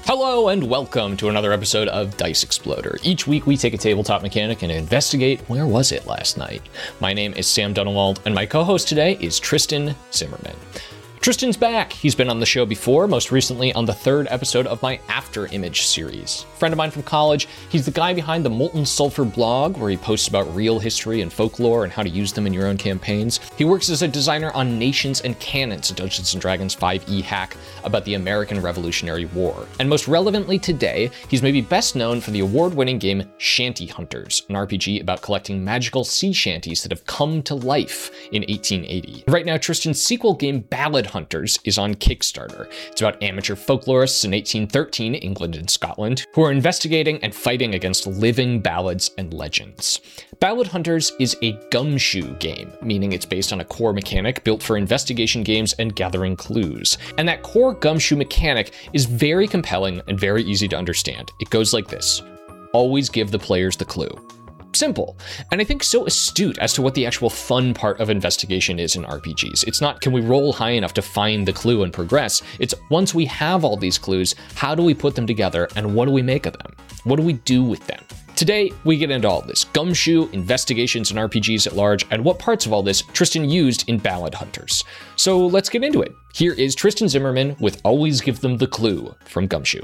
Hello and welcome to another episode of Dice Exploder. Each week we take a tabletop mechanic and investigate where was it last night. My name is Sam Dunewald and my co-host today is Tristan Zimmerman. Tristan's back. He's been on the show before, most recently on the third episode of my After Image series. Friend of mine from college, he's the guy behind the Molten Sulfur blog, where he posts about real history and folklore and how to use them in your own campaigns. He works as a designer on Nations and Cannons, a Dungeons & Dragons 5e hack about the American Revolutionary War. And most relevantly today, he's maybe best known for the award-winning game Shanty Hunters, an RPG about collecting magical sea shanties that have come to life in 1880. Right now, Tristan's sequel game Ballad Hunters is on Kickstarter. It's about amateur folklorists in 1813 England and Scotland who are investigating and fighting against living ballads and legends. Ballad Hunters is a gumshoe game, meaning it's based on a core mechanic built for investigation games and gathering clues. And that core gumshoe mechanic is very compelling and very easy to understand. It goes like this: always give the players the clue. Simple, and I think so astute as to what the actual fun part of investigation is in RPGs. It's not, can we roll high enough to find the clue and progress? It's, once we have all these clues, how do we put them together and what do we make of them? What do we do with them? Today, we get into all this: gumshoe, investigations, and RPGs at large, and what parts of all this Tristan used in Ballad Hunters. So let's get into it. Here is Tristan Zimmerman with Always Give Them the Clue from Gumshoe.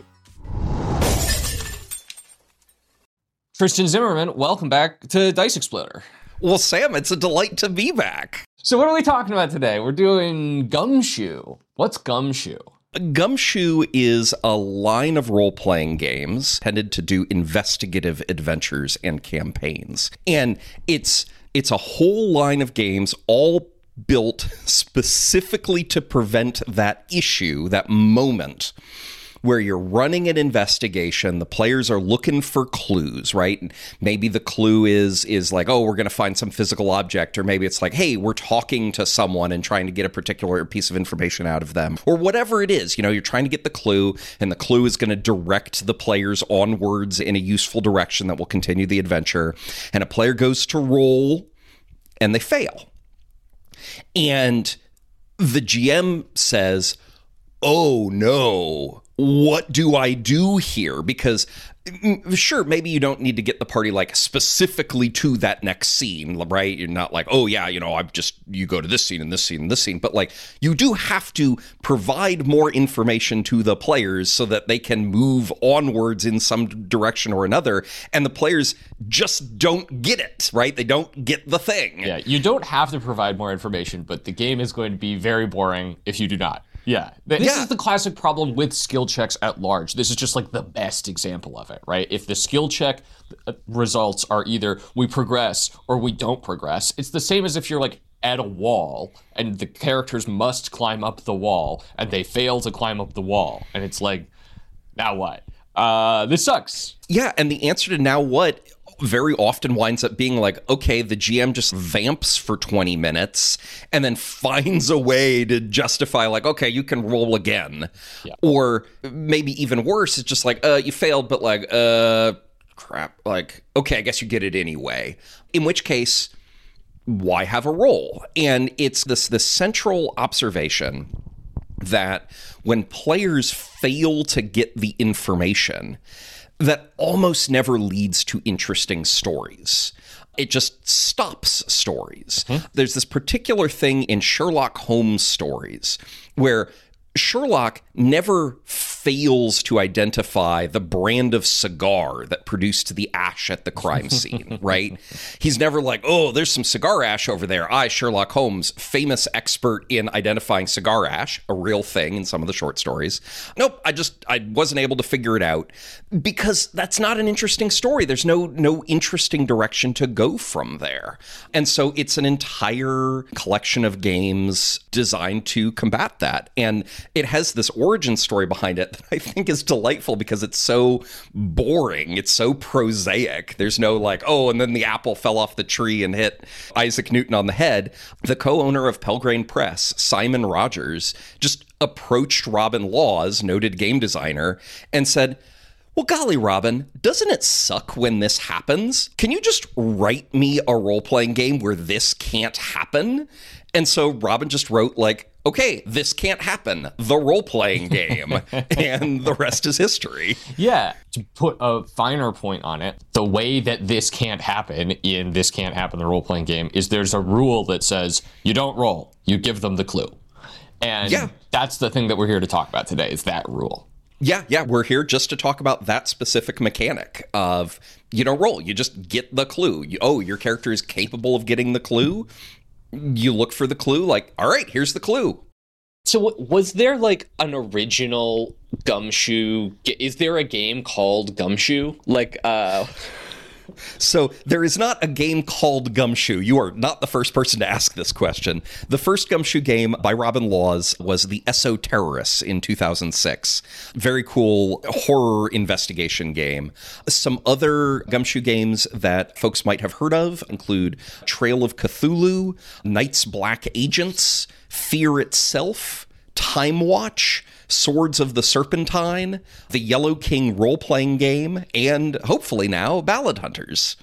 Tristan Zimmerman, welcome back to Dice Exploder. Well, Sam, it's a delight to be back. So what are we talking about today? We're doing Gumshoe. What's Gumshoe? Gumshoe is a line of role-playing games intended to do investigative adventures and campaigns. And it's a whole line of games all built specifically to prevent that issue, that moment where you're running an investigation, the players are looking for clues, right? Maybe the clue is like, oh, we're going to find some physical object, or maybe it's like, hey, we're talking to someone and trying to get a particular piece of information out of them, or whatever it is. You know, you're trying to get the clue, and the clue is going to direct the players onwards in a useful direction that will continue the adventure, and a player goes to roll, and they fail. And the GM says, oh, no, what do I do here? Because sure, maybe you don't need to get the party like specifically to that next scene, right? You're not like, oh yeah, you know, you go to this scene and this scene and this scene, but like you do have to provide more information to the players so that they can move onwards in some direction or another, and the players just don't get it, right? They don't get the thing. Yeah, you don't have to provide more information, but the game is going to be very boring if you do not. Yeah. This is the classic problem with skill checks at large. This is just like the best example of it, right? If the skill check results are either we progress or we don't progress, it's the same as if you're like at a wall and the characters must climb up the wall and they fail to climb up the wall. And it's like, now what? This sucks. Yeah, and the answer to now what very often winds up being like, okay, the GM just vamps for 20 minutes and then finds a way to justify like, okay, you can roll again. Yeah. Or maybe even worse, it's just like, you failed, but like, crap, like, okay, I guess you get it anyway. In which case, why have a roll? And it's this central observation that when players fail to get the information, that almost never leads to interesting stories. It just stops stories. Mm-hmm. There's this particular thing in Sherlock Holmes stories where Sherlock never fails to identify the brand of cigar that produced the ash at the crime scene, right? He's never like, oh, there's some cigar ash over there. I, Sherlock Holmes, famous expert in identifying cigar ash, a real thing in some of the short stories. Nope, I wasn't able to figure it out because that's not an interesting story. There's no interesting direction to go from there. And so it's an entire collection of games designed to combat that. And it has this origin story behind it that I think is delightful because it's so boring. It's so prosaic. There's no like, oh, and then the apple fell off the tree and hit Isaac Newton on the head. The co-owner of Pelgrane Press, Simon Rogers, just approached Robin Laws, noted game designer, and said, well, golly, Robin, doesn't it suck when this happens? Can you just write me a role-playing game where this can't happen? And so Robin just wrote like okay, this can't happen. The role-playing game. And the rest is history. Yeah. To put a finer point on it, the way that this can't happen in This Can't Happen, the role-playing game, is there's a rule that says you don't roll, you give them the clue. And that's the thing that we're here to talk about today, is that rule. Yeah, we're here just to talk about that specific mechanic of you don't roll, you just get the clue. Your character is capable of getting the clue. You look for the clue, like, all right, here's the clue. So was there like an original Gumshoe? Is there a game called Gumshoe? So there is not a game called Gumshoe. You are not the first person to ask this question. The first Gumshoe game by Robin Laws was the Esoterrorists in 2006. Very cool horror investigation game. Some other Gumshoe games that folks might have heard of include Trail of Cthulhu, Night's Black Agents, Fear Itself, Time Watch, Swords of the Serpentine, the Yellow King role-playing game, and hopefully now Ballad Hunters.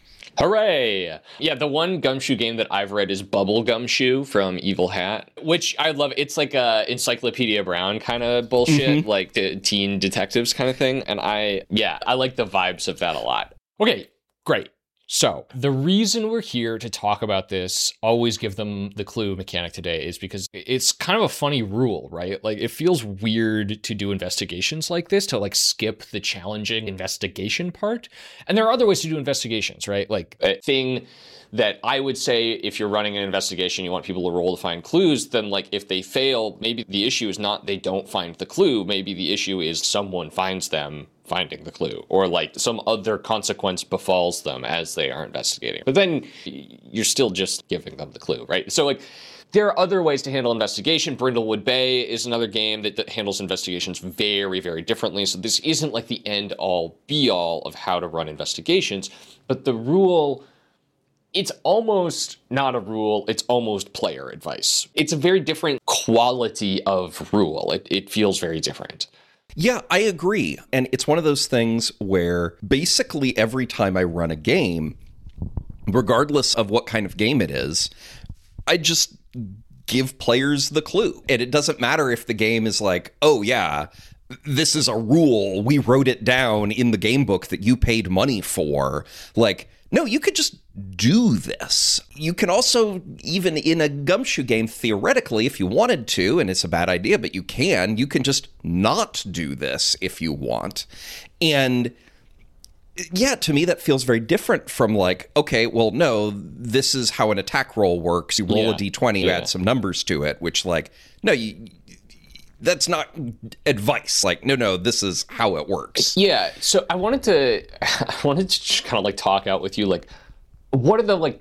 Hooray! Yeah, the one Gumshoe game that I've read is Bubble Gumshoe from Evil Hat, which I love. It's like a Encyclopedia Brown kind of bullshit, like the teen detectives kind of thing. And I like the vibes of that a lot. Okay, great. So the reason we're here to talk about this, always give them the clue mechanic today, is because it's kind of a funny rule, right? Like, it feels weird to do investigations like this, to like skip the challenging investigation part. And there are other ways to do investigations, right? Like a thing that I would say, if you're running an investigation, you want people to roll to find clues, then like if they fail, maybe the issue is not they don't find the clue. Maybe the issue is someone finds them finding the clue, or like some other consequence befalls them as they are investigating. But then you're still just giving them the clue, right? So like there are other ways to handle investigation. Brindlewood Bay is another game that handles investigations very, very differently. So this isn't like the end all be all of how to run investigations, but the rule, it's almost not a rule, it's almost player advice. It's a very different quality of rule. It feels very different. Yeah, I agree. And it's one of those things where basically every time I run a game, regardless of what kind of game it is, I just give players the clue. And it doesn't matter if the game is like, oh yeah, this is a rule, we wrote it down in the game book that you paid money for. Like, no, you could just do this. You can also, even in a Gumshoe game, theoretically, if you wanted to, and it's a bad idea, but you can just not do this if you want. And yeah, to me, that feels very different from like, okay, well, no, this is how an attack roll works. You roll a D20, you add some numbers to it, which like, no, that's not advice. Like, no, this is how it works. Yeah. So I wanted to just kind of like talk out with you, like, what are the like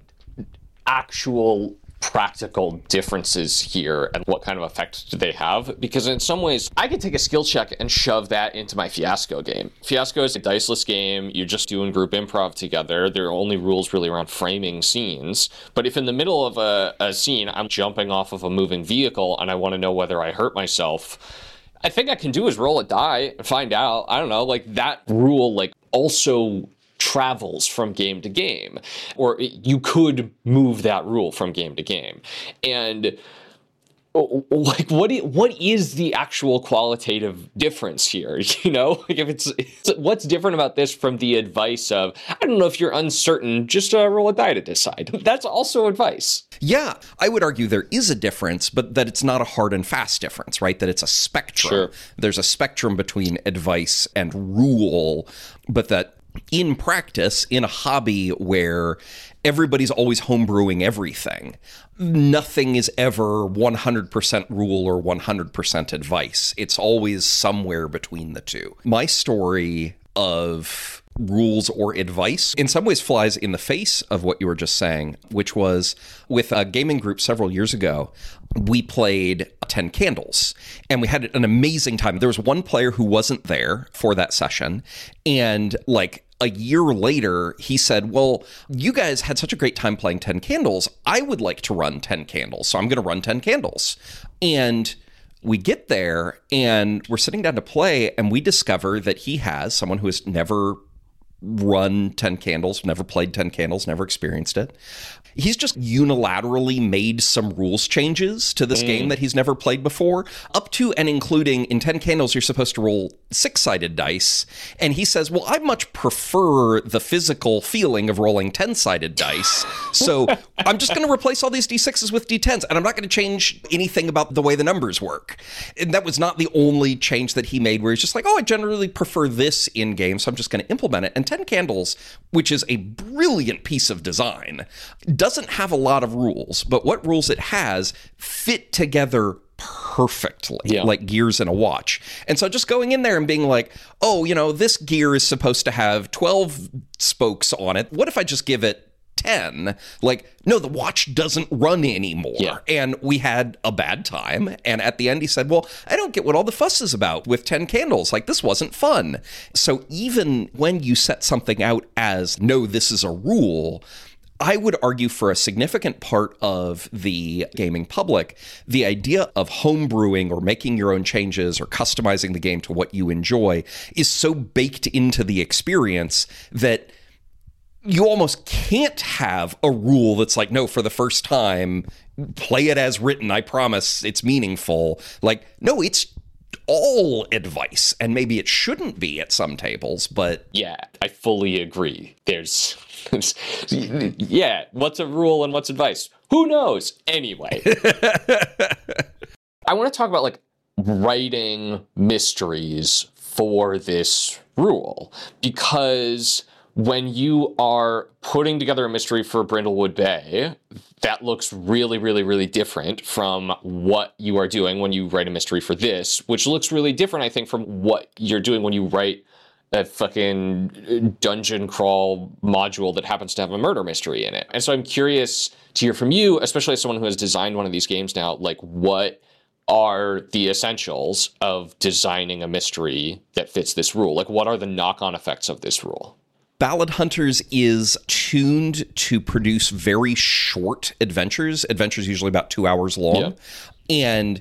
actual practical differences here and what kind of effect do they have? Because in some ways, I could take a skill check and shove that into my Fiasco game. Fiasco is a diceless game. You're just doing group improv together. There are only rules really around framing scenes. But if in the middle of a scene, I'm jumping off of a moving vehicle and I want to know whether I hurt myself, I think I can do is roll a die and find out. I don't know, like that rule like also travels from game to game, or you could move that rule from game to game. And like, what is the actual qualitative difference here? You know, like if it's what's different about this from the advice of, I don't know, if you're uncertain, just roll a die to decide. That's also advice. Yeah, I would argue there is a difference, but that it's not a hard and fast difference, right? That it's a spectrum. Sure. There's a spectrum between advice and rule, but that in practice, in a hobby where everybody's always homebrewing everything, nothing is ever 100% rule or 100% advice. It's always somewhere between the two. My story of rules or advice in some ways flies in the face of what you were just saying, which was with a gaming group several years ago. We played 10 Candles and we had an amazing time. There was one player who wasn't there for that session, and like a year later, he said, well, you guys had such a great time playing 10 Candles. I would like to run 10 Candles, so I'm going to run 10 Candles. And we get there and we're sitting down to play, and we discover that he has someone who has never run 10 Candles, never played 10 Candles, never experienced it. He's just unilaterally made some rules changes to this game that he's never played before, up to and including in 10 Candles, you're supposed to roll 6-sided dice. And he says, well, I much prefer the physical feeling of rolling 10-sided dice. So I'm just going to replace all these D6s with D10s, and I'm not going to change anything about the way the numbers work. And that was not the only change that he made where he's just like, oh, I generally prefer this in game, so I'm just going to implement it. And 10 Candles, which is a brilliant piece of design, doesn't have a lot of rules, but what rules it has fit together perfectly, like gears in a watch. And so just going in there and being like, oh, you know, this gear is supposed to have 12 spokes on it. What if I just give it 10? Like, no, the watch doesn't run anymore. Yeah. And we had a bad time. And at the end, he said, well, I don't get what all the fuss is about with 10 Candles. Like, this wasn't fun. So even when you set something out as, no, this is a rule, I would argue for a significant part of the gaming public, the idea of homebrewing or making your own changes or customizing the game to what you enjoy is so baked into the experience that you almost can't have a rule that's like, no, for the first time, play it as written. I promise it's meaningful. Like, no, it's all advice, and maybe it shouldn't be at some tables, but yeah, I fully agree. There's yeah, what's a rule and what's advice? Who knows? Anyway, I want to talk about like writing mysteries for this rule, because when you are putting together a mystery for Brindlewood Bay, that looks really, really, really different from what you are doing when you write a mystery for this, which looks really different, I think, from what you're doing when you write a fucking dungeon crawl module that happens to have a murder mystery in it. And so I'm curious to hear from you, especially as someone who has designed one of these games now, like what are the essentials of designing a mystery that fits this rule? Like, what are the knock-on effects of this rule? Ballad Hunters is tuned to produce very short adventures usually about 2 hours long. Yeah. And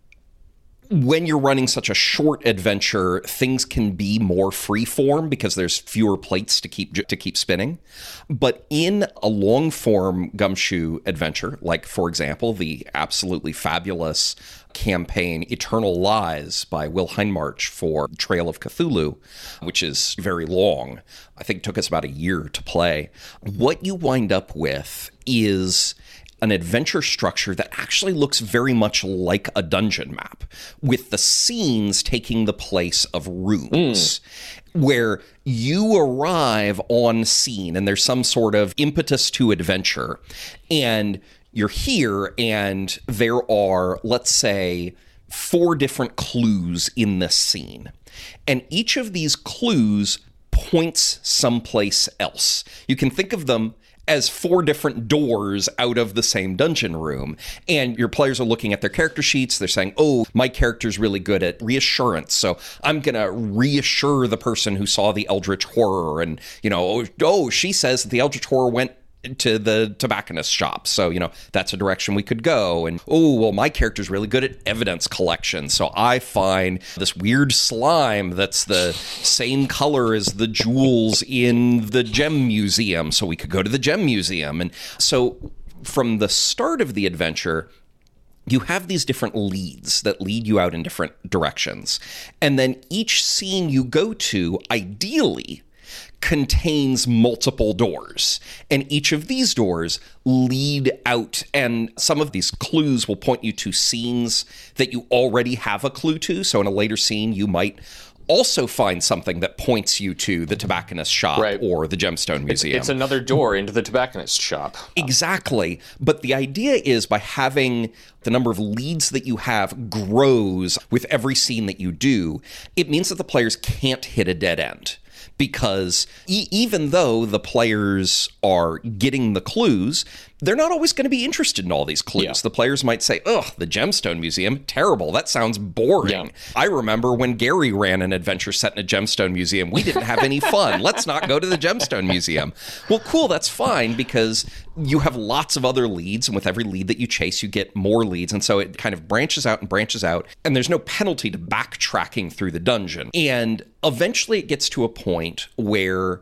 when you're running such a short adventure, things can be more free-form because there's fewer plates to keep spinning. But in a long-form Gumshoe adventure, like, for example, the absolutely fabulous campaign Eternal Lies by Will Hindmarch for Trail of Cthulhu, which is very long. I think it took us about a year to play. What you wind up with is an adventure structure that actually looks very much like a dungeon map, with the scenes taking the place of rooms, where you arrive on scene and there's some sort of impetus to adventure, and you're here and there are, let's say, 4 different clues in this scene. And each of these clues points someplace else. You can think of them as 4 different doors out of the same dungeon room. And your players are looking at their character sheets. They're saying, oh, my character's really good at reassurance, so I'm going to reassure the person who saw the Eldritch Horror. And, you know, oh, she says that the Eldritch Horror went to the tobacconist shop, so, you know, that's a direction we could go. And, oh, well, my character's really good at evidence collection, so I find this weird slime that's the same color as the jewels in the gem museum, so we could go to the gem museum. And so from the start of the adventure, you have these different leads that lead you out in different directions. And then each scene you go to, ideally, contains multiple doors, and each of these doors lead out, and some of these clues will point you to scenes that you already have a clue to. So in a later scene, you might also find something that points you to the tobacconist shop, right, or the gemstone museum. It's another door into the tobacconist shop. Exactly. But the idea is, by having the number of leads that you have grows with every scene that you do, it means that the players can't hit a dead end. Because even though the players are getting the clues, they're not always going to be interested in all these clues. Yeah. The players might say, ugh, the Gemstone Museum, terrible. That sounds boring. Yeah. I remember when Gary ran an adventure set in a Gemstone Museum. We didn't have any fun. Let's not go to the Gemstone Museum. Well, cool, that's fine, because you have lots of other leads, and with every lead that you chase, you get more leads. And so it kind of branches out, and there's no penalty to backtracking through the dungeon. And eventually it gets to a point where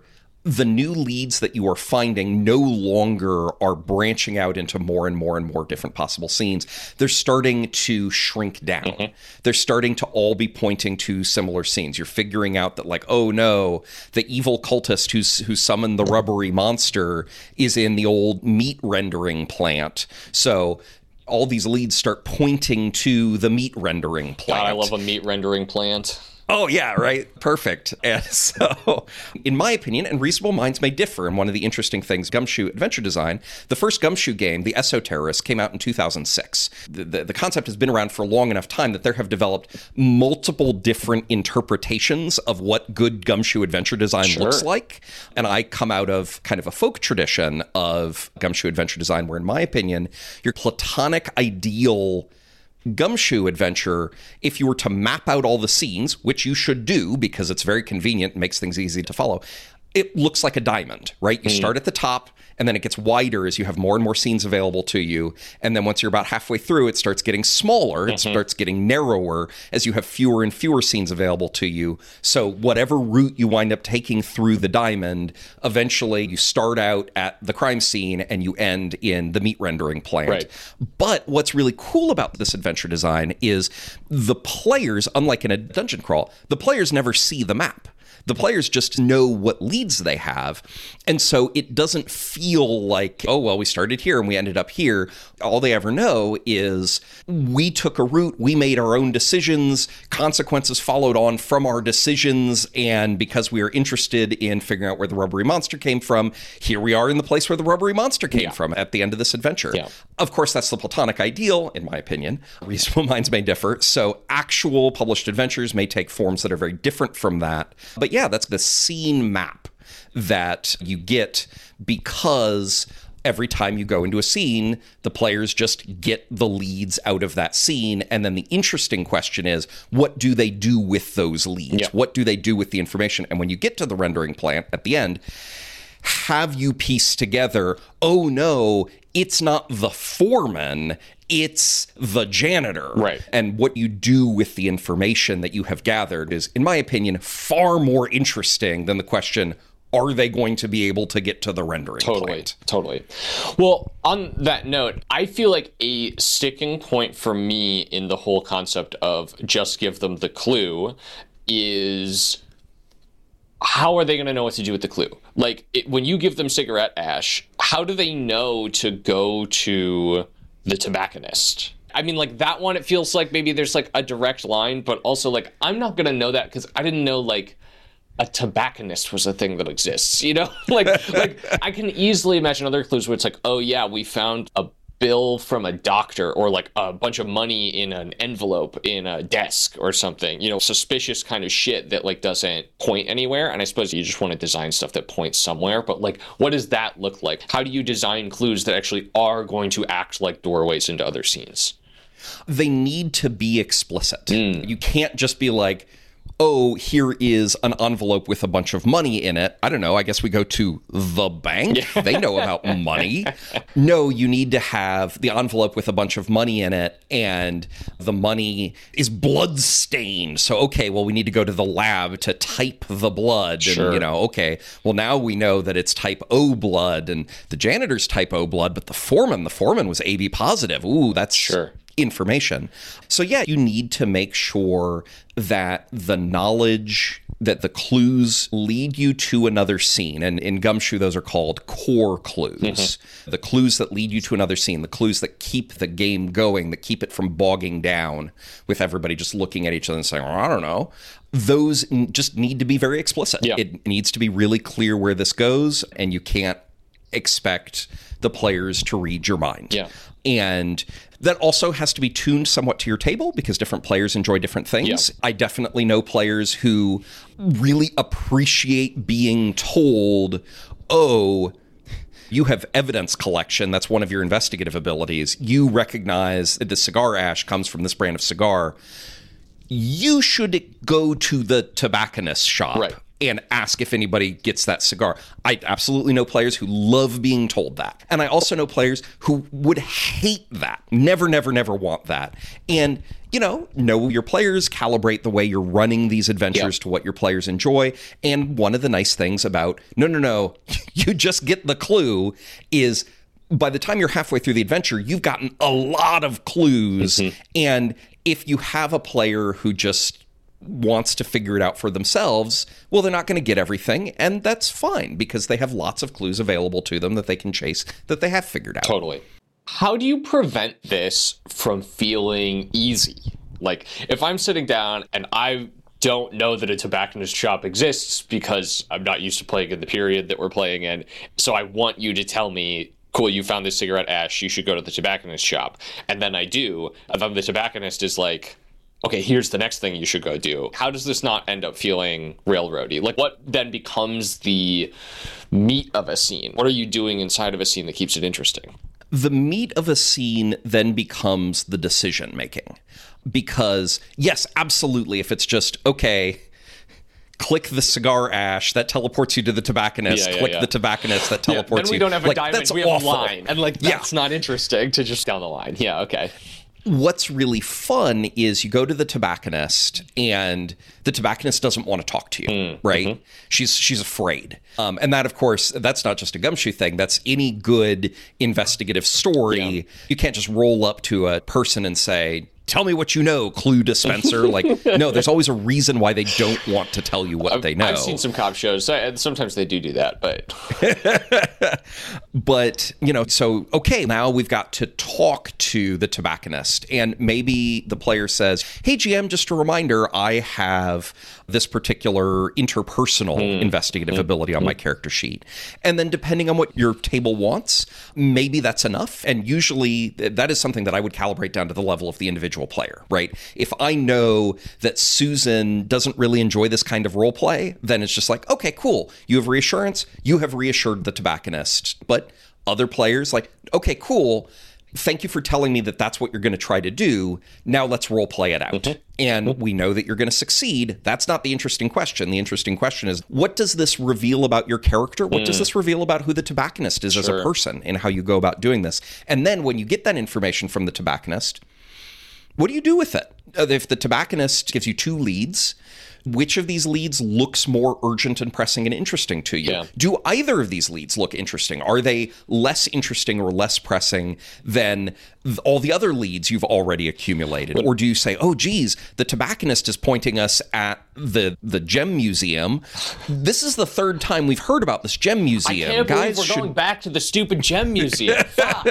the new leads that you are finding no longer are branching out into more and more and more different possible scenes. They're starting to shrink down. They're starting to all be pointing to similar scenes. You're figuring out that, like, oh no, the evil cultist who summoned the rubbery monster is in the old meat rendering plant. So all these leads start pointing to the meat rendering plant. God, I love a meat rendering plant. Oh, yeah, right. Perfect. And so, in my opinion, and reasonable minds may differ, and one of the interesting things, Gumshoe Adventure Design, the first Gumshoe game, The Esoterrorist, came out in 2006. The concept has been around for a long enough time that there have developed multiple different interpretations of what good Gumshoe Adventure Design looks like. And I come out of kind of a folk tradition of Gumshoe Adventure Design, where, in my opinion, your platonic ideal Gumshoe adventure, if you were to map out all the scenes, which you should do because it's very convenient and makes things easy to follow, it looks like a diamond, right? You start at the top, and then it gets wider as you have more and more scenes available to you. And then once you're about halfway through, it starts getting smaller. It starts getting narrower as you have fewer and fewer scenes available to you. So whatever route you wind up taking through the diamond, eventually you start out at the crime scene and you end in the meat rendering plant. Right. But what's really cool about this adventure design is the players, unlike in a dungeon crawl, the players never see the map. The players just know what leads they have. And so it doesn't feel like, oh, well, we started here and we ended up here. All they ever know is we took a route, we made our own decisions, consequences followed on from our decisions. And because we are interested in figuring out where the rubbery monster came from, here we are in the place where the rubbery monster came from at the end of this adventure. Yeah. Of course, that's the platonic ideal, in my opinion. Reasonable minds may differ. So actual published adventures may take forms that are very different from that. But yeah, that's the scene map that you get because every time you go into a scene, the players just get the leads out of that scene. And then the interesting question is, what do they do with those leads? Yeah. What do they do with the information? And when you get to the rendering plant at the end, have you pieced together, oh no, it's not the foreman, it's the janitor. Right. And what you do with the information that you have gathered is, in my opinion, far more interesting than the question, are they going to be able to get to the rendering plant? Totally. Well, on that note, I feel like a sticking point for me in the whole concept of just give them the clue is, how are they going to know what to do with the clue? Like, when you give them cigarette ash, how do they know to go to the tobacconist? I mean, like, that one, it feels like maybe there's like a direct line, but also like, I'm not going to know that because I didn't know like a tobacconist was a thing that exists, you know? like I can easily imagine other clues where it's like, oh yeah, we found a bill from a doctor, or like a bunch of money in an envelope in a desk or something, you know, suspicious kind of shit that like doesn't point anywhere. And I suppose you just want to design stuff that points somewhere, but like, what does that look like? How do you design clues that actually are going to act like doorways into other scenes? They need to be explicit. You can't just be like, oh, here is an envelope with a bunch of money in it. I don't know. I guess we go to the bank. They know about money. No, you need to have the envelope with a bunch of money in it, and the money is blood stained. So, okay, well, we need to go to the lab to type the blood. Sure. And, you know, okay, well, now we know that it's type O blood, and the janitor's type O blood, but the foreman was AB positive. Ooh, that's information. So yeah, you need to make sure that the knowledge, that the clues lead you to another scene. And in Gumshoe, those are called core clues. The clues that lead you to another scene, the clues that keep the game going, that keep it from bogging down with everybody just looking at each other and saying, well, I don't know. Those just need to be very explicit. Yeah. It needs to be really clear where this goes, and you can't expect the players to read your mind. Yeah. And that also has to be tuned somewhat to your table because different players enjoy different things. I definitely know players who really appreciate being told, oh, you have evidence collection. That's one of your investigative abilities. You recognize that the cigar ash comes from this brand of cigar. You should go to the tobacconist shop. Right. and ask if anybody gets that cigar. I absolutely know players who love being told that. And I also know players who would hate that. Never, never, never want that. And, know your players, calibrate the way you're running these adventures to what your players enjoy. And one of the nice things about, no, you just get the clue is by the time you're halfway through the adventure, you've gotten a lot of clues. And if you have a player who just wants to figure it out for themselves, well, they're not going to get everything, and that's fine because they have lots of clues available to them that they can chase that they have figured out. Totally. How do you prevent this from feeling easy? Like, if I'm sitting down and I don't know that a tobacconist shop exists because I'm not used to playing in the period that we're playing in, so I want you to tell me, cool, you found this cigarette ash, you should go to the tobacconist shop. And then I do, and then the tobacconist is like, okay, here's the next thing you should go do. How does this not end up feeling railroady? Like, what then becomes the meat of a scene? What are you doing inside of a scene that keeps it interesting? The meat of a scene then becomes the decision making. Because, yes, absolutely, if it's just, okay, click the cigar ash, that teleports you to the tobacconist. Click the tobacconist, that teleports you. Then we don't have a diamond, we have a line. And, that's not interesting to just down the line. Yeah, okay. What's really fun is you go to the tobacconist and the tobacconist doesn't want to talk to you, right? She's afraid. And that, of course, that's not just a Gumshoe thing. That's any good investigative story. Yeah. You can't just roll up to a person and say, tell me what you know, clue dispenser. No, there's always a reason why they don't want to tell you what they know. I've seen some cop shows. Sometimes they do that, but... But, so, okay, now we've got to talk to the tobacconist. And maybe the player says, hey, GM, just a reminder, I have this particular interpersonal investigative ability on my character sheet. And then depending on what your table wants, maybe that's enough. And usually that is something that I would calibrate down to the level of the individual player, right? If I know that Susan doesn't really enjoy this kind of role play, then it's just like, okay, cool. You have reassurance. You have reassured the tobacconist. But other players okay, cool. Thank you for telling me that that's what you're going to try to do. Now let's role play it out. And we know that you're going to succeed. That's not the interesting question. The interesting question is, what does this reveal about your character? What does this reveal about who the tobacconist is as a person and how you go about doing this? And then when you get that information from the tobacconist, what do you do with it? If the tobacconist gives you 2 leads, which of these leads looks more urgent and pressing and interesting to you? Yeah. Do either of these leads look interesting? Are they less interesting or less pressing than all the other leads you've already accumulated? Or do you say, oh, geez, the tobacconist is pointing us at the gem museum. This is the 3rd time we've heard about this gem museum. I can't believe we're going back to the stupid gem museum. Fuck.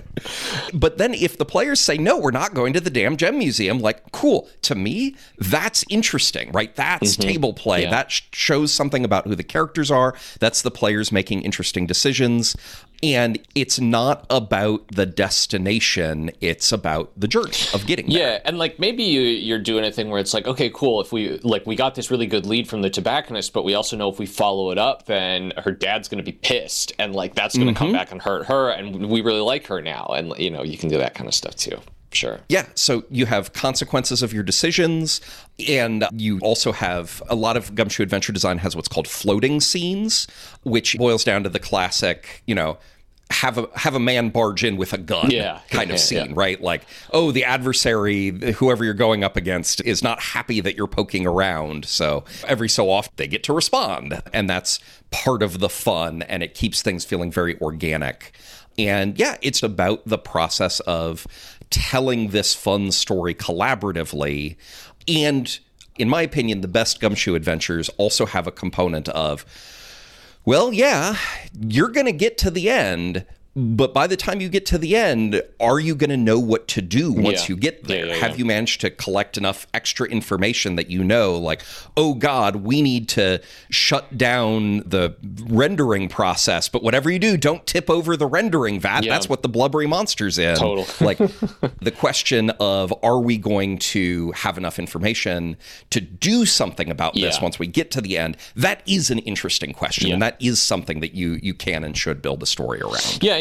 But then if the players say, no, we're not going to the damn gem museum, cool. To me, that's interesting, right? That's table play. Yeah. That shows something about who the characters are. That's the players making interesting decisions. And it's not about the destination, it's about the journey of getting there. Yeah, and maybe you're doing a thing where it's okay, cool, if we got this really good lead from the tobacconist, but we also know if we follow it up, then her dad's going to be pissed, and that's going to come back and hurt her, and we really like her now, and you can do that kind of stuff too. Sure. Yeah. So you have consequences of your decisions, and you also have a lot of Gumshoe Adventure Design has what's called floating scenes, which boils down to the classic, have a man barge in with a gun kind of scene, right? The adversary, whoever you're going up against, is not happy that you're poking around. So every so often they get to respond, and that's part of the fun, and it keeps things feeling very organic. And yeah, it's about the process of telling this fun story collaboratively. And in my opinion, the best Gumshoe adventures also have a component of, well, yeah, you're going to get to the end, but by the time you get to the end, are you going to know what to do once you get there? Have you managed to collect enough extra information that oh God, we need to shut down the rendering process, but whatever you do, don't tip over the rendering vat. That's what the blubbery monster's in. Total. The question of, are we going to have enough information to do something about this once we get to the end? That is an interesting question, and that is something that you can and should build a story around. Yeah,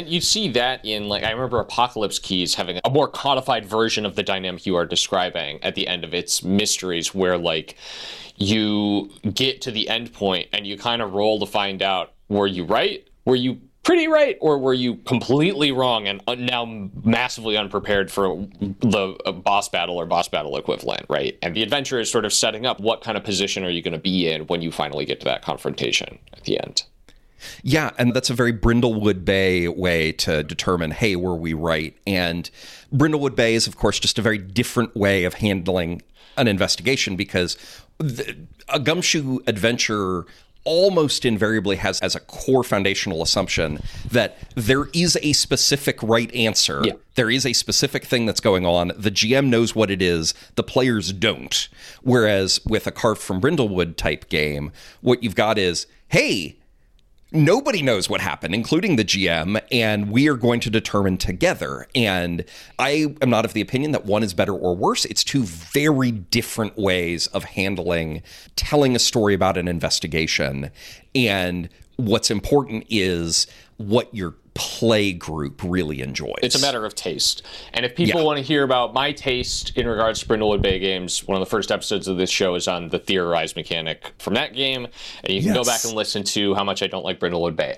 And you see that in, like, I remember Apocalypse Keys having a more codified version of the dynamic you are describing at the end of its mysteries, where, like, you get to the end point and you kind of roll to find out, were you right? Were you pretty right? Or were you completely wrong and now massively unprepared for the boss battle or boss battle equivalent, right? And the adventure is sort of setting up what kind of position are you going to be in when you finally get to that confrontation at the end. Yeah, and that's a very Brindlewood Bay way to determine, hey, were we right? And Brindlewood Bay is, of course, just a very different way of handling an investigation, because a Gumshoe adventure almost invariably has as a core foundational assumption that there is a specific right answer. Yeah. There is a specific thing that's going on. The GM knows what it is. The players don't. Whereas with a Carved from Brindlewood type game, what you've got is, hey, nobody knows what happened, including the GM, and we are going to determine together. And I am not of the opinion that one is better or worse. It's two very different ways of telling a story about an investigation. And what's important is what your play group really enjoys. It's a matter of taste. And if people want to hear about my taste in regards to Brindlewood Bay games, one of the first episodes of this show is on the theorized mechanic from that game. And you can go back and listen to how much I don't like Brindlewood Bay.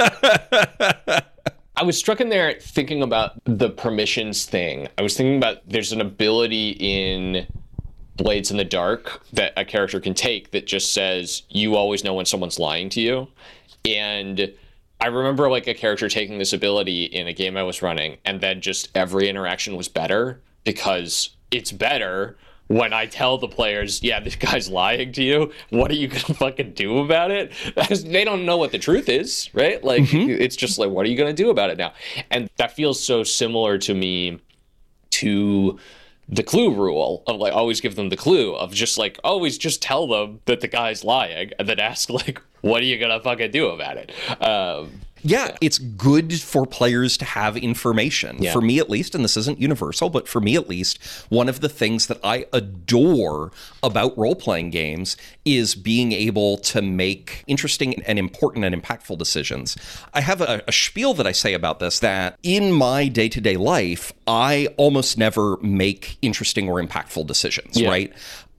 I was struck in there thinking about the permissions thing. I was thinking about there's an ability in Blades in the Dark that a character can take that just says, you always know when someone's lying to you. And I remember like a character taking this ability in a game I was running, and then just every interaction was better, because it's better when I tell the players, yeah, this guy's lying to you. What are you going to fucking do about it? Because they don't know what the truth is, right? Like, It's just like, what are you going to do about it now? And that feels so similar to me to the clue rule of like, always give them the clue of just like, always just tell them that the guy's lying, and then ask like, what are you going to fucking do about it? It's good for players to have information. Yeah. For me, at least, and this isn't universal, but for me, at least, one of the things that I adore about role-playing games is being able to make interesting and important and impactful decisions. I have a spiel that I say about this, that in my day-to-day life, I almost never make interesting or impactful decisions, right?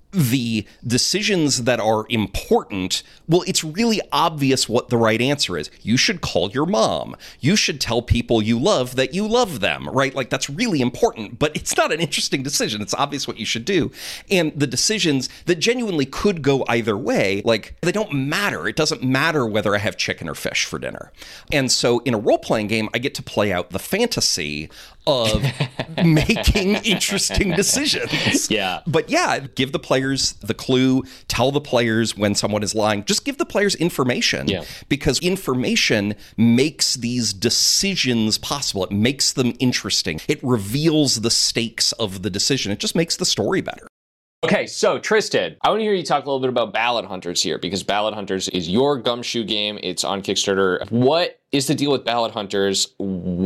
The decisions that are important, well, it's really obvious what the right answer is. You should call your mom. You should tell people you love that you love them, right? Like, that's really important, but it's not an interesting decision. It's obvious what you should do. And the decisions that genuinely could go either way, like, they don't matter. It doesn't matter whether I have chicken or fish for dinner. And so in a role-playing game, I get to play out the fantasy of making interesting decisions. Yeah. But yeah, give the players the clue, tell the players when someone is lying, just give the players information, because information makes these decisions possible. It makes them interesting. It reveals the stakes of the decision. It just makes the story better. Okay, so Tristan, I want to hear you talk a little bit about Ballad Hunters here, because Ballad Hunters is your Gumshoe game. It's on Kickstarter. What is the deal with Ballad Hunters?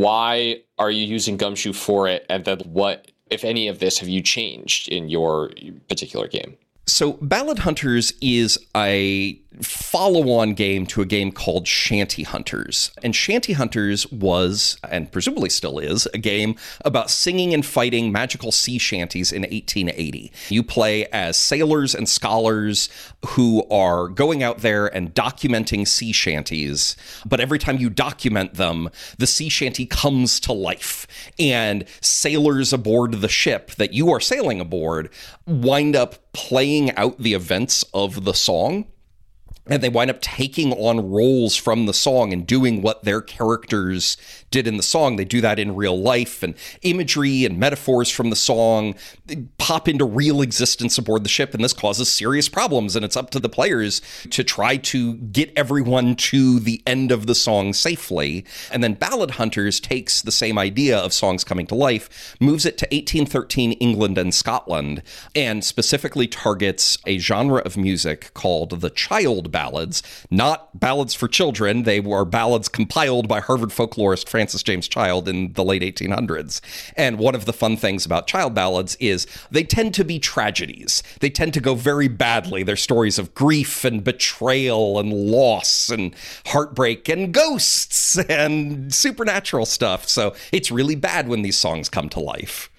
Why are you using Gumshoe for it? And then what, if any of this, have you changed in your particular game? So Ballad Hunters is a follow-on game to a game called Shanty Hunters. And Shanty Hunters was, and presumably still is, a game about singing and fighting magical sea shanties in 1880. You play as sailors and scholars who are going out there and documenting sea shanties, but every time you document them, the sea shanty comes to life, and sailors aboard the ship that you are sailing aboard wind up playing out the events of the song. And they wind up taking on roles from the song and doing what their characters did in the song. They do that in real life, and imagery and metaphors from the song pop into real existence aboard the ship, and this causes serious problems, and it's up to the players to try to get everyone to the end of the song safely. And then Ballad Hunters takes the same idea of songs coming to life, moves it to 1813 England and Scotland, and specifically targets a genre of music called the child ballads, not ballads for children. They were ballads compiled by Harvard folklorist Francis James Child in the late 1800s. And one of the fun things about child ballads is they tend to be tragedies. They tend to go very badly. They're stories of grief and betrayal and loss and heartbreak and ghosts and supernatural stuff. So it's really bad when these songs come to life.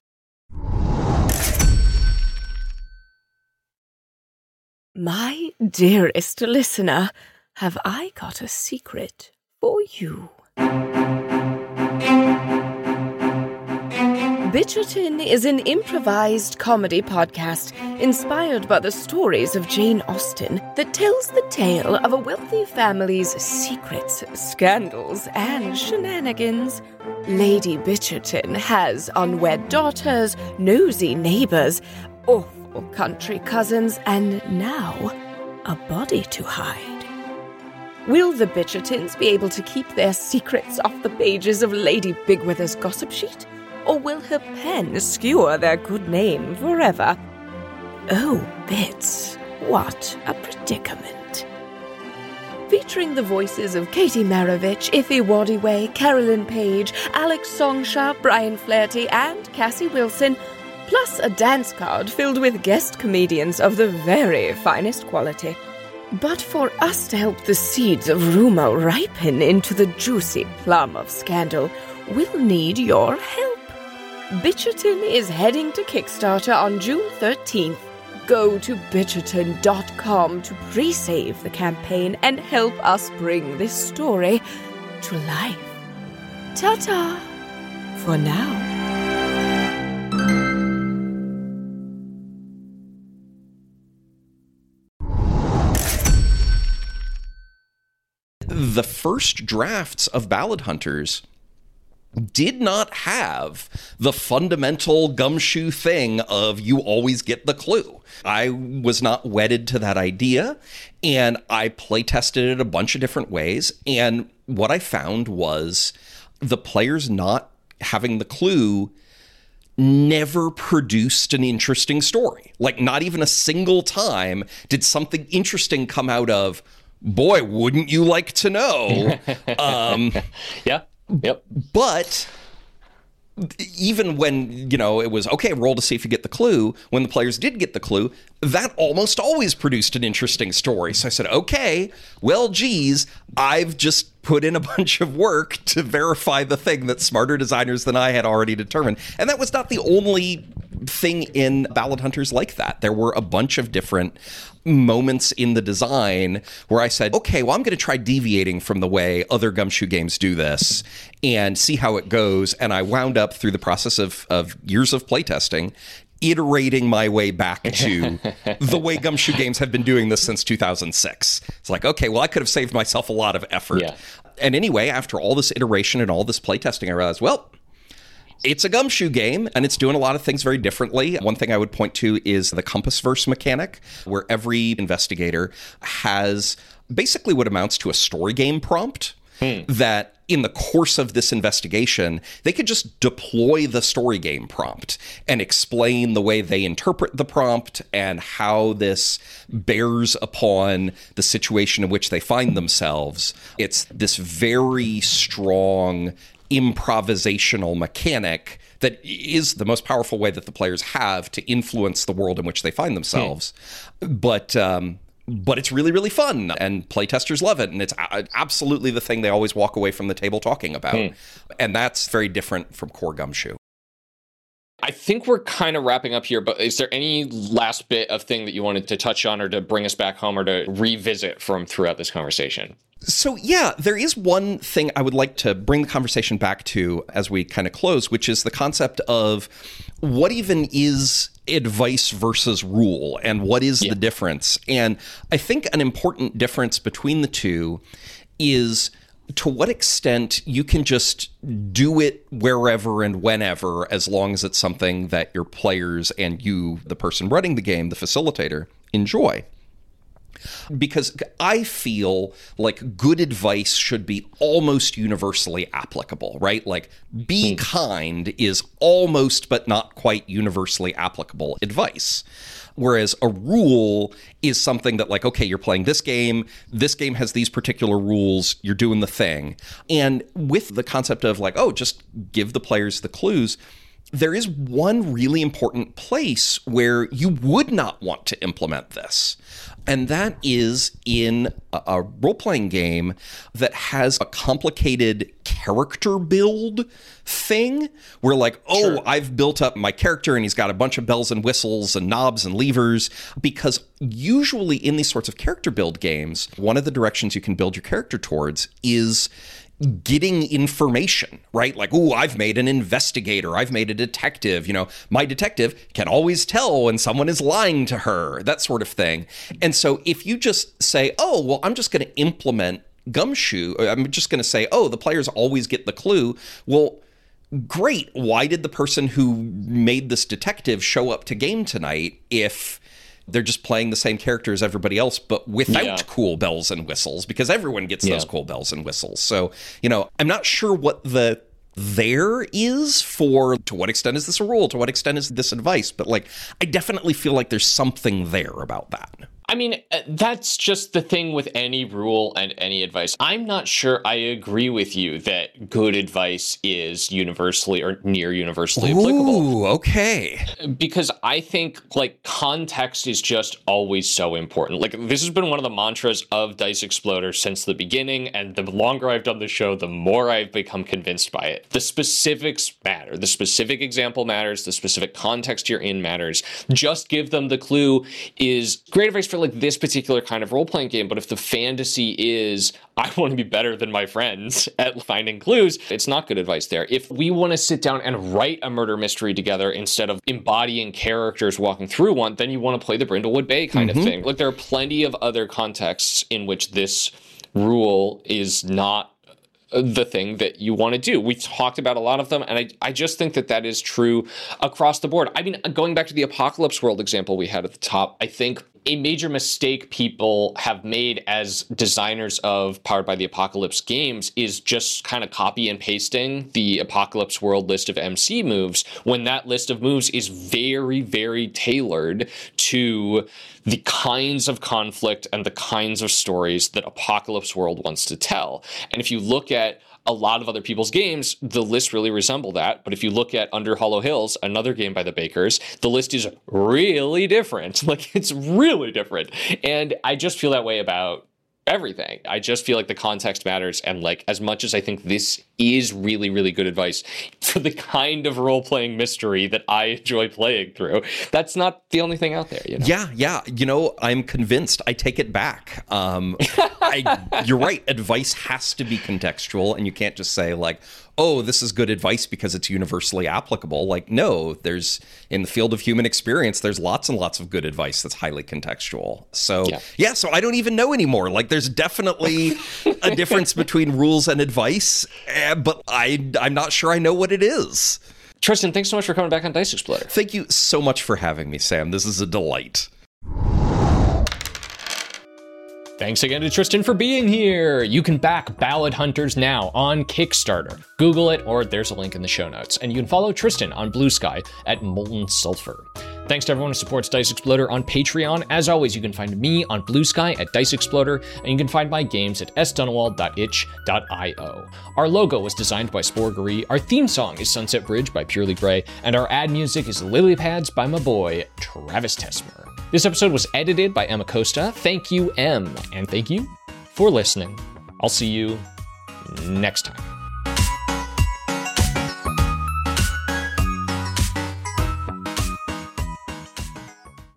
My dearest listener, have I got a secret for you? Bitcherton is an improvised comedy podcast inspired by the stories of Jane Austen that tells the tale of a wealthy family's secrets, scandals, and shenanigans. Lady Bitcherton has unwed daughters, nosy neighbors, awful country cousins, and now a body to hide. Will the Bitchertons be able to keep their secrets off the pages of Lady Bigwither's gossip sheet? Or will her pen skewer their good name forever? Oh, Bits, what a predicament. Featuring the voices of Katie Maravich, Iffy Waddiway, Carolyn Page, Alex Songsha, Brian Flaherty, and Cassie Wilson, plus a dance card filled with guest comedians of the very finest quality. But for us to help the seeds of rumor ripen into the juicy plum of scandal, we'll need your help. Bitcherton is heading to Kickstarter on June 13th. Go to bitcherton.com to pre-save the campaign and help us bring this story to life. Ta-ta for now. The first drafts of Ballad Hunters did not have the fundamental Gumshoe thing of you always get the clue. I was not wedded to that idea, and I play tested it a bunch of different ways. And what I found was the players not having the clue never produced an interesting story. Like, not even a single time did something interesting come out of, boy, wouldn't you like to know? Yeah. Yep. But even when, it was, okay, roll to see if you get the clue, when the players did get the clue, that almost always produced an interesting story. So I said, okay, well, geez, I've just put in a bunch of work to verify the thing that smarter designers than I had already determined. And that was not the only thing in Ballad Hunters like that. There were a bunch of different moments in the design where I said, okay, well, I'm going to try deviating from the way other Gumshoe games do this and see how it goes. And I wound up through the process of years of playtesting, iterating my way back to the way Gumshoe games have been doing this since 2006. It's like, okay, well, I could have saved myself a lot of effort. Yeah. And anyway, after all this iteration and all this playtesting, I realized, well, it's a Gumshoe game, and it's doing a lot of things very differently. One thing I would point to is the Compass Verse mechanic, where every investigator has basically what amounts to a story game prompt that in the course of this investigation, they could just deploy the story game prompt and explain the way they interpret the prompt and how this bears upon the situation in which they find themselves. It's this very strong improvisational mechanic that is the most powerful way that the players have to influence the world in which they find themselves. But it's really, really fun, and playtesters love it, and it's absolutely the thing they always walk away from the table talking about. And that's very different from core Gumshoe. I think we're kind of wrapping up here, but is there any last bit of thing that you wanted to touch on or to bring us back home or to revisit from throughout this conversation? So, yeah, there is one thing I would like to bring the conversation back to as we kind of close, which is the concept of what even is advice versus rule and what is the difference. And I think an important difference between the two is to what extent you can just do it wherever and whenever, as long as it's something that your players and you, the person running the game, the facilitator, enjoy. Because I feel like good advice should be almost universally applicable, right? Like, be kind is almost but not quite universally applicable advice. Whereas a rule is something that, like, okay, you're playing this game has these particular rules, you're doing the thing. And with the concept of like, oh, just give the players the clues, there is one really important place where you would not want to implement this. And that is in a role-playing game that has a complicated character build thing where like, oh, sure, I've built up my character and he's got a bunch of bells and whistles and knobs and levers. Because usually in these sorts of character build games, one of the directions you can build your character towards is getting information, right? Like, oh, I've made an investigator. I've made a detective. You know, my detective can always tell when someone is lying to her, that sort of thing. And so if you just say, oh, well, I'm just going to implement Gumshoe. I'm just going to say, oh, the players always get the clue. Well, great. Why did the person who made this detective show up to game tonight if they're just playing the same character as everybody else, but without cool bells and whistles, because everyone gets those cool bells and whistles. So, you know, I'm not sure what the there is for to what extent is this a rule, to what extent is this advice, but like, I definitely feel like there's something there about that. I mean, that's just the thing with any rule and any advice. I'm not sure I agree with you that good advice is universally or near universally applicable. Ooh, okay. Because I think, like, context is just always so important. Like, this has been one of the mantras of Dice Exploder since the beginning, and the longer I've done the show, the more I've become convinced by it. The specifics matter. The specific example matters. The specific context you're in matters. Just give them the clue is great advice for like this particular kind of role-playing game, but if the fantasy is I want to be better than my friends at finding clues, it's not good advice there. If we want to sit down and write a murder mystery together instead of embodying characters walking through one, then you want to play the Brindlewood Bay kind of thing. Like, there are plenty of other contexts in which this rule is not the thing that you want to do. We've talked about a lot of them, and I just think that is true across the board. I mean, going back to the Apocalypse World example we had at the top, I think a major mistake people have made as designers of Powered by the Apocalypse games is just kind of copy and pasting the Apocalypse World list of MC moves, when that list of moves is very, very tailored to the kinds of conflict and the kinds of stories that Apocalypse World wants to tell. And if you look at a lot of other people's games, the lists really resemble that. But if you look at Under Hollow Hills, another game by the Bakers, the list is really different. Like, it's really different. And I just feel that way about everything. I just feel like the context matters. And like, as much as I think this is really, really good advice for the kind of role-playing mystery that I enjoy playing through, that's not the only thing out there, you know? Yeah. You know, I'm convinced. I take it back. You're right. Advice has to be contextual, and you can't just say like, oh, this is good advice because it's universally applicable. Like, no, there's, in the field of human experience, there's lots and lots of good advice that's highly contextual. So, so I don't even know anymore. Like, there's definitely a difference between rules and advice, but I'm not sure I know what it is. Tristan, thanks so much for coming back on Dice Exploder. Thank you so much for having me, Sam. This is a delight. Thanks again to Tristan for being here. You can back Ballad Hunters now on Kickstarter. Google it, or there's a link in the show notes. And you can follow Tristan on Blue Sky at Molten Sulfur. Thanks to everyone who supports Dice Exploder on Patreon. As always, you can find me on Blue Sky at Dice Exploder, and you can find my games at sdunwald.itch.io. Our logo was designed by Sporgery, our theme song is Sunset Bridge by Purely Grey, and our ad music is Lily Pads by my boy, Travis Tesmer. This episode was edited by Emma Costa. Thank you, Em, and thank you for listening. I'll see you next time.